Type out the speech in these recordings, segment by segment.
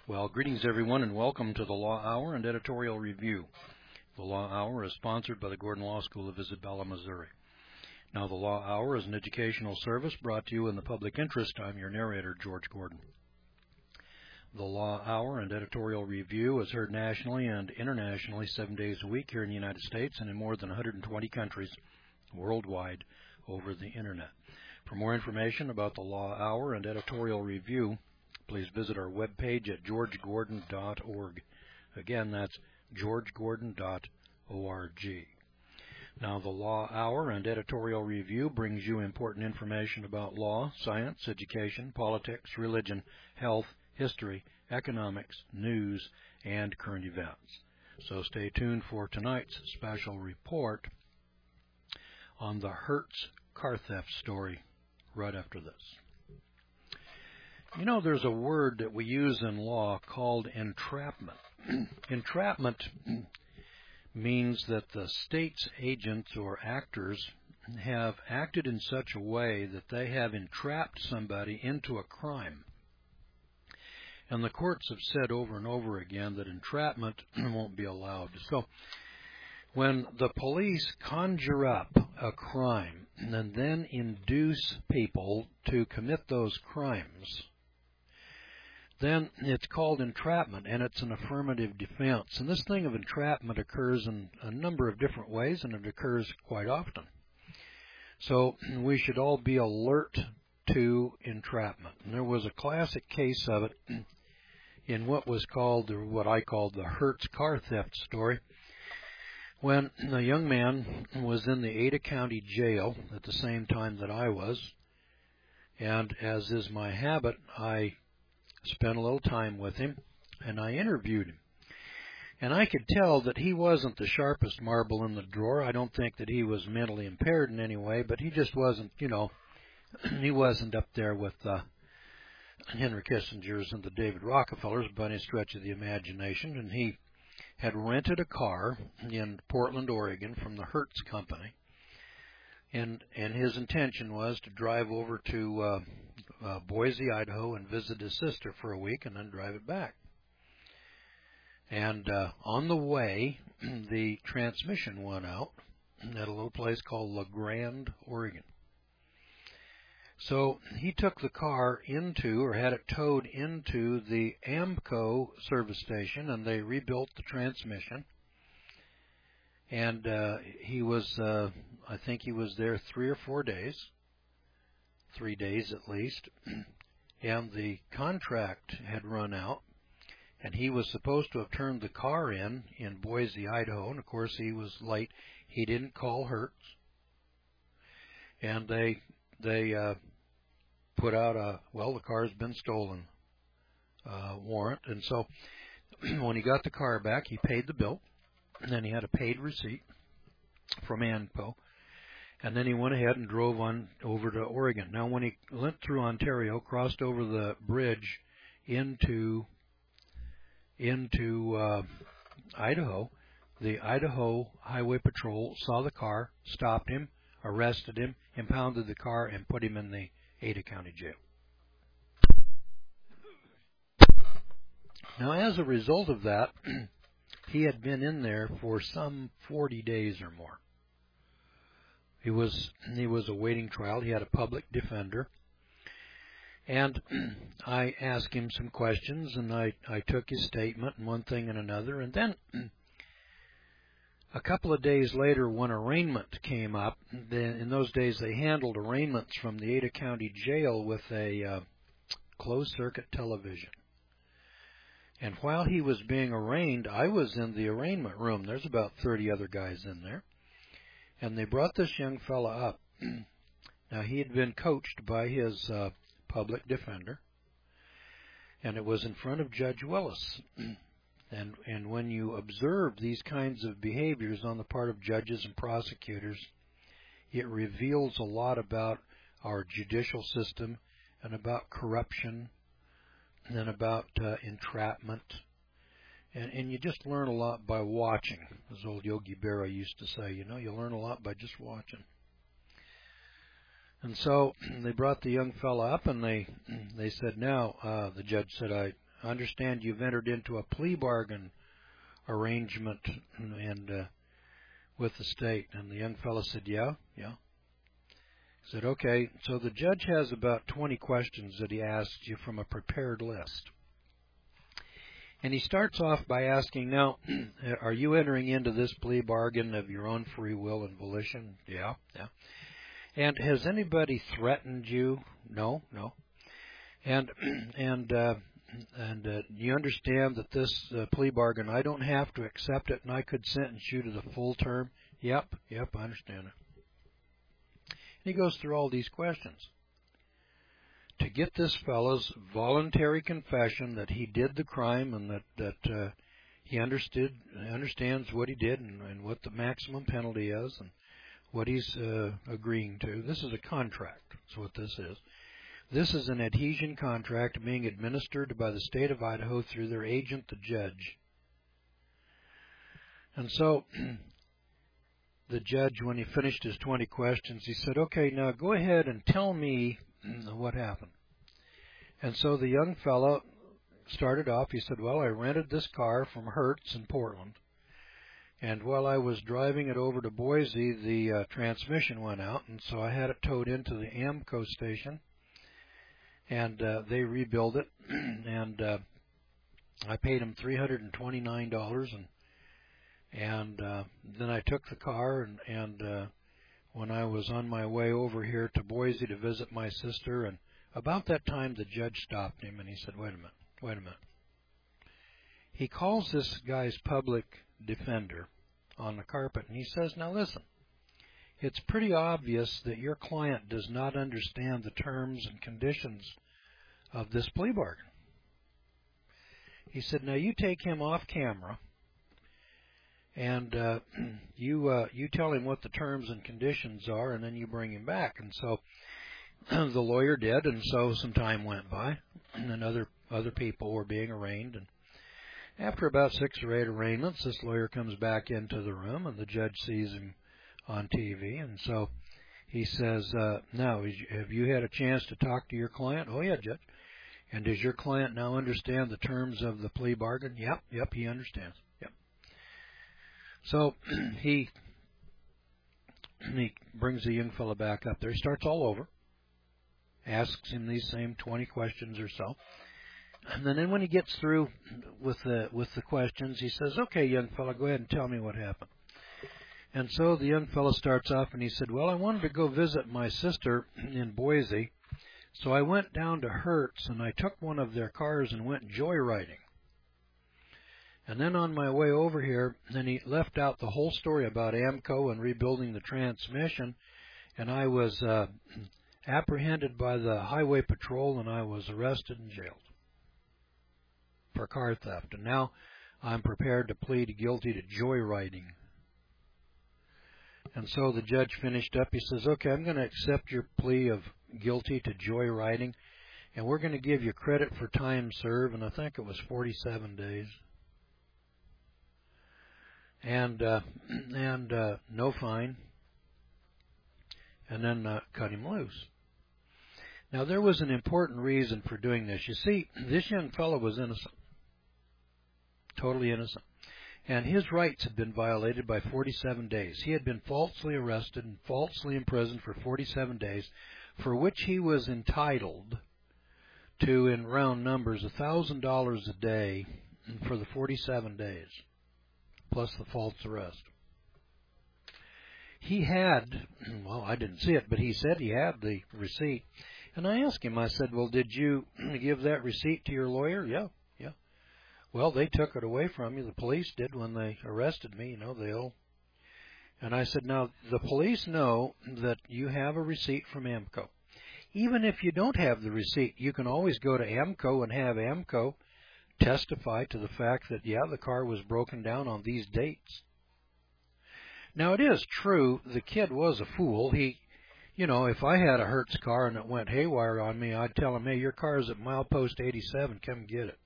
Well, greetings everyone and welcome to the Law Hour and Editorial Review. The Law Hour is sponsored by the Gordon Law School of Isabella, Missouri. Now, the Law Hour is an educational service brought to you in the public interest. I'm your narrator, George Gordon. The Law Hour and Editorial Review is heard nationally and internationally 7 days a week here in the United States and in more than 120 countries worldwide over the Internet. For more information about the Law Hour and Editorial Review, please visit our webpage at georgegordon.org. Again, that's georgegordon.org. Now, the Law Hour and Editorial Review brings you important information about law, science, education, politics, religion, health, history, economics, news, and current events. So stay tuned for tonight's special report on the Hertz car theft story right after this. You know, there's a word that we use in law called entrapment. Entrapment means that the state's agents or actors have acted in such a way that they have entrapped somebody into a crime. And the courts have said over and over again that entrapment won't be allowed. So when the police conjure up a crime and then induce people to commit those crimes, then it's called entrapment, and it's an affirmative defense. And this thing of entrapment occurs in a number of different ways, and it occurs quite often. So we should all be alert to entrapment. And there was a classic case of it in what was called, or what I called, the Hertz car theft story, when a young man was in the Ada County Jail at the same time that I was. And as is my habit, I spent a little time with him, and I interviewed him. And I could tell that he wasn't the sharpest marble in the drawer. I don't think that he was mentally impaired in any way, but he just wasn't, he wasn't up there with Henry Kissinger's and the David Rockefellers by any stretch of the imagination. And he had rented a car in Portland, Oregon from the Hertz Company. And his intention was to drive over to Boise, Idaho, and visit his sister for a week and then drive it back. And on the way, the transmission went out at a little place called La Grande, Oregon. So he took the car or had it towed into the AAMCO service station, and they rebuilt the transmission. And he was, I think he was there 3 or 4 days, 3 days at least, and the contract had run out, and he was supposed to have turned the car in Boise, Idaho, and of course he was late. He didn't call Hertz, and they put out the car's been stolen warrant. And so when he got the car back, he paid the bill, and then he had a paid receipt from AAMCO. And then he went ahead and drove on over to Oregon. Now, when he went through Ontario, crossed over the bridge into Idaho, the Idaho Highway Patrol saw the car, stopped him, arrested him, impounded the car, and put him in the Ada County Jail. Now, as a result of that, he had been in there for some 40 days or more. He was awaiting trial. He had a public defender. And I asked him some questions, and I took his statement and one thing and another. And then a couple of days later, when arraignment came up, in those days they handled arraignments from the Ada County Jail with a closed-circuit television. And while he was being arraigned, I was in the arraignment room. There's about 30 other guys in there. And they brought this young fella up. Now, he had been coached by his public defender, and it was in front of Judge Willis. And when you observe these kinds of behaviors on the part of judges and prosecutors, it reveals a lot about our judicial system and about corruption and about entrapment. And you just learn a lot by watching, as old Yogi Berra used to say. You learn a lot by just watching. And so they brought the young fella up, and they said, now, the judge said, understand you've entered into a plea bargain arrangement and with the state. And the young fellow said, yeah. He said, okay, so the judge has about 20 questions that he asks you from a prepared list. And he starts off by asking, now, are you entering into this plea bargain of your own free will and volition? Yeah. And has anybody threatened you? No. And you understand that this plea bargain, I don't have to accept it, and I could sentence you to the full term? Yep, I understand it. And he goes through all these questions to get this fellow's voluntary confession that he did the crime and that he understands what he did and what the maximum penalty is and what he's agreeing to. This is a contract. That's what this is. This is an adhesion contract being administered by the state of Idaho through their agent, the judge. And so the judge, when he finished his 20 questions, he said, okay, now go ahead and tell me what happened. And so the young fellow started off. He said, well, I rented this car from Hertz in Portland. And while I was driving it over to Boise, the transmission went out, and so I had it towed into the AMCO station. And they rebuilt it, and I paid them $329, and then I took the car, and when I was on my way over here to Boise to visit my sister, and about that time the judge stopped him, and he said, wait a minute. He calls this guy's public defender on the carpet, and he says, now listen, it's pretty obvious that your client does not understand the terms and conditions of this plea bargain. He said, now you take him off camera and you tell him what the terms and conditions are, and then you bring him back. And so the lawyer did, and so some time went by, and then other people were being arraigned. And after about 6 or 8 arraignments, this lawyer comes back into the room, and the judge sees him on TV, and so he says, now, have you had a chance to talk to your client? Oh, yeah, Judge. And does your client now understand the terms of the plea bargain? Yep, he understands. Yep. So he brings the young fellow back up there. He starts all over, asks him these same 20 questions or so. And then when he gets through with the questions, he says, okay, young fellow, go ahead and tell me what happened. And so the young fellow starts off, and he said, well, I wanted to go visit my sister in Boise, so I went down to Hertz, and I took one of their cars and went joyriding. And then on my way over here, then he left out the whole story about AMCO and rebuilding the transmission, and I was apprehended by the highway patrol, and I was arrested and jailed for car theft. And now I'm prepared to plead guilty to joyriding. And so the judge finished up. He says, okay, I'm going to accept your plea of guilty to joyriding, and we're going to give you credit for time served, and I think it was 47 days. And no fine, and then cut him loose. Now, there was an important reason for doing this. You see, this young fellow was innocent, totally innocent. And his rights had been violated by 47 days. He had been falsely arrested and falsely imprisoned for 47 days, for which he was entitled to, in round numbers, $1,000 a day for the 47 days, plus the false arrest. He had, well, I didn't see it, but he said he had the receipt. And I asked him, I said, well, did you give that receipt to your lawyer? Yeah. Well, they took it away from you. The police did when they arrested me. And I said, now, the police know that you have a receipt from AMCO. Even if you don't have the receipt, you can always go to AMCO and have AMCO testify to the fact that, yeah, the car was broken down on these dates. Now, it is true, the kid was a fool. If I had a Hertz car and it went haywire on me, I'd tell him, hey, your car's at milepost 87, come get it.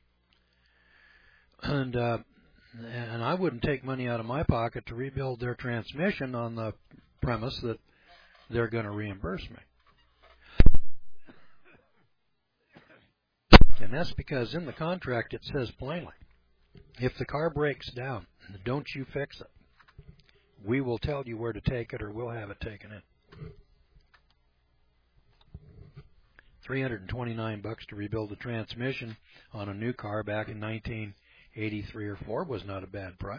And I wouldn't take money out of my pocket to rebuild their transmission on the premise that they're going to reimburse me. And that's because in the contract it says plainly, if the car breaks down, don't you fix it. We will tell you where to take it, or we'll have it taken in. $329 to rebuild the transmission on a new car back in 1983 or 4 was not a bad price.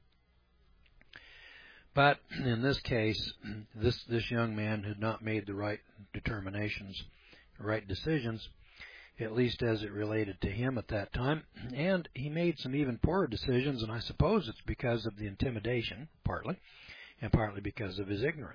But in this case, this young man had not made the right determinations, right decisions, at least as it related to him at that time. And he made some even poorer decisions, and I suppose it's because of the intimidation, partly, and partly because of his ignorance.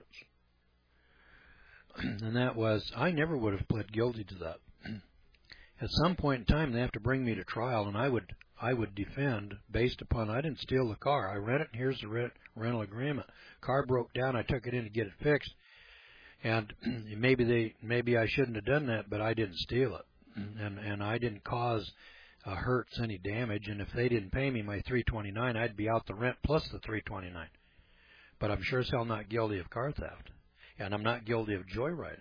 And that was, I never would have pled guilty to that. At some point in time, they have to bring me to trial, and I would defend based upon, I didn't steal the car. I rent it, and here's the rental agreement. Car broke down, I took it in to get it fixed. And maybe I shouldn't have done that, but I didn't steal it. And I didn't cause hurts any damage, and if they didn't pay me my $329, I'd be out the rent plus the $329. But I'm sure as hell not guilty of car theft. And I'm not guilty of joyriding.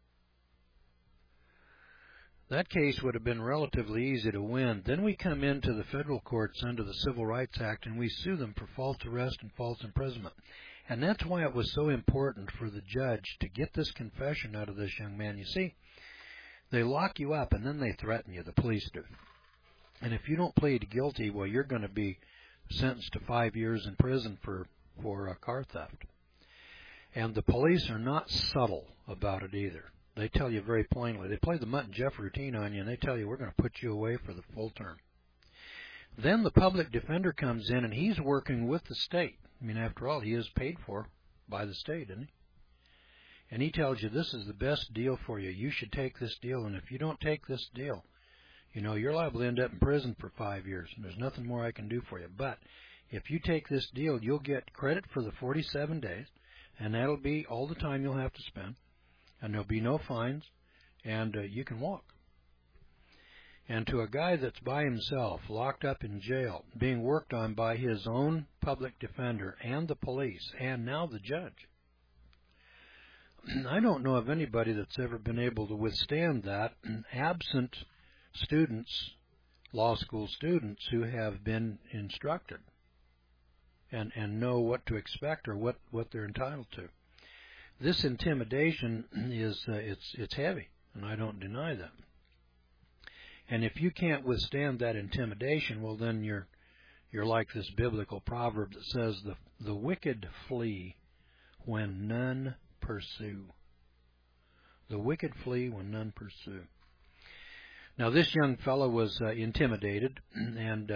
That case would have been relatively easy to win. Then we come into the federal courts under the Civil Rights Act, and we sue them for false arrest and false imprisonment. And that's why it was so important for the judge to get this confession out of this young man. You see, they lock you up, and then they threaten you, the police do. And if you don't plead guilty, well, you're going to be sentenced to 5 years in prison for car theft. And the police are not subtle about it either. They tell you very plainly. They play the Mutt and Jeff routine on you, and they tell you, we're going to put you away for the full term. Then the public defender comes in, and he's working with the state. I mean, after all, he is paid for by the state, isn't he? And he tells you, this is the best deal for you. You should take this deal, and if you don't take this deal, you know, you're liable to end up in prison for 5 years, and there's nothing more I can do for you. But if you take this deal, you'll get credit for the 47 days, and that'll be all the time you'll have to spend, and there'll be no fines, and you can walk. And to a guy that's by himself, locked up in jail, being worked on by his own public defender and the police, and now the judge, I don't know of anybody that's ever been able to withstand that, absent students, law school students, who have been instructed and know what to expect or what they're entitled to. This intimidation is it's heavy, and I don't deny that. And if you can't withstand that intimidation, well, then you're like this biblical proverb that says the wicked flee when none pursue. The wicked flee when none pursue. Now, this young fellow was intimidated, and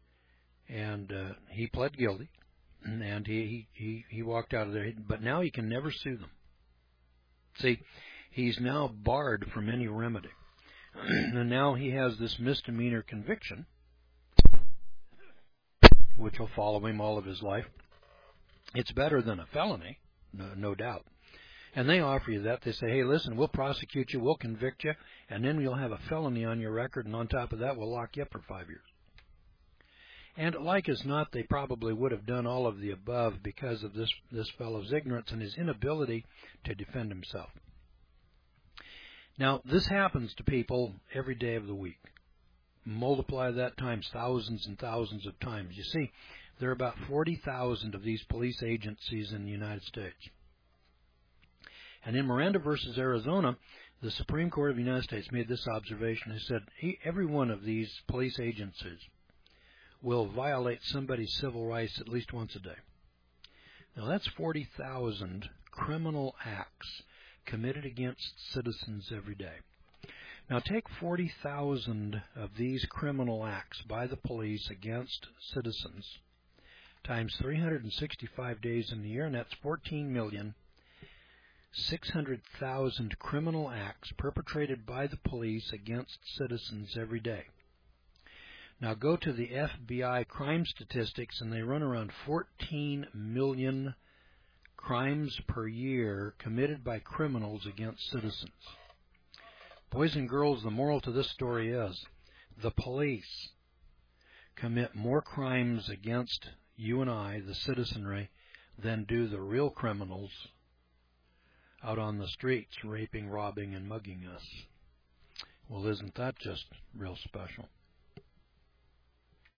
he pled guilty, and he walked out of there. But now he can never sue them. See, he's now barred from any remedy. And now he has this misdemeanor conviction, which will follow him all of his life. It's better than a felony, no doubt. And they offer you that. They say, hey, listen, we'll prosecute you, we'll convict you, and then you'll have a felony on your record, and on top of that, we'll lock you up for 5 years. And like as not, they probably would have done all of the above because of this fellow's ignorance and his inability to defend himself. Now, this happens to people every day of the week. Multiply that times thousands and thousands of times. You see, there are about 40,000 of these police agencies in the United States. And in Miranda versus Arizona, the Supreme Court of the United States made this observation. It said, every one of these police agencies will violate somebody's civil rights at least once a day. Now, that's 40,000 criminal acts committed against citizens every day. Now, take 40,000 of these criminal acts by the police against citizens times 365 days in the year, and that's 14,600,000 criminal acts perpetrated by the police against citizens every day. Now, go to the FBI crime statistics, and they run around 14 million crimes per year committed by criminals against citizens. Boys and girls, the moral to this story is the police commit more crimes against you and I, the citizenry, than do the real criminals out on the streets raping, robbing, and mugging us. Well, isn't that just real special?